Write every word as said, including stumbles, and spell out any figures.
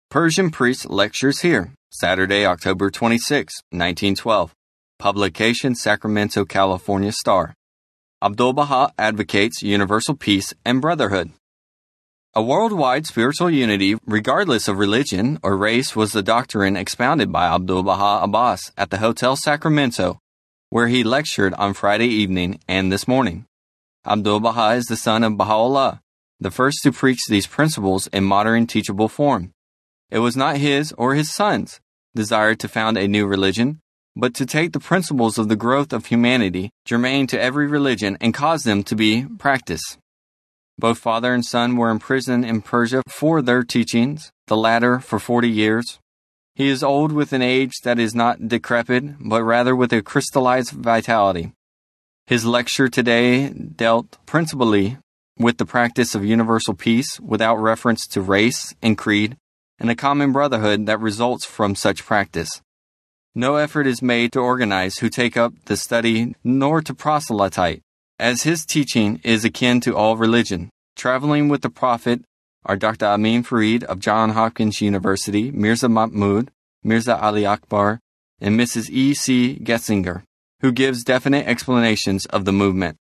Persian priest lectures here, Saturday, October twenty-sixth, nineteen twelve. Publication Sacramento, California Star. Abdu'l-Baha advocates universal peace and brotherhood. A worldwide spiritual unity, regardless of religion or race, was the doctrine expounded by Abdu'l-Baha Abbas at the Hotel Sacramento, where he lectured on Friday evening and this morning. Abdu'l-Baha is the son of Baha'u'llah, the first to preach these principles in modern teachable form. It was not his or his son's desire to found a new religion, but to take the principles of the growth of humanity germane to every religion and cause them to be practiced. Both father and son were imprisoned in Persia for their teachings, the latter for forty years. He is old with an age that is not decrepit, but rather with a crystallized vitality. His lecture today dealt principally with the practice of universal peace without reference to race and creed, and a common brotherhood that results from such practice. No effort is made to organize who take up the study nor to proselyte, as his teaching is akin to all religion. Traveling with the Prophet are Doctor Amin Farid of Johns Hopkins University, Mirza Mahmood, Mirza Ali Akbar, and Missus E C Getzinger, who gives definite explanations of the movement.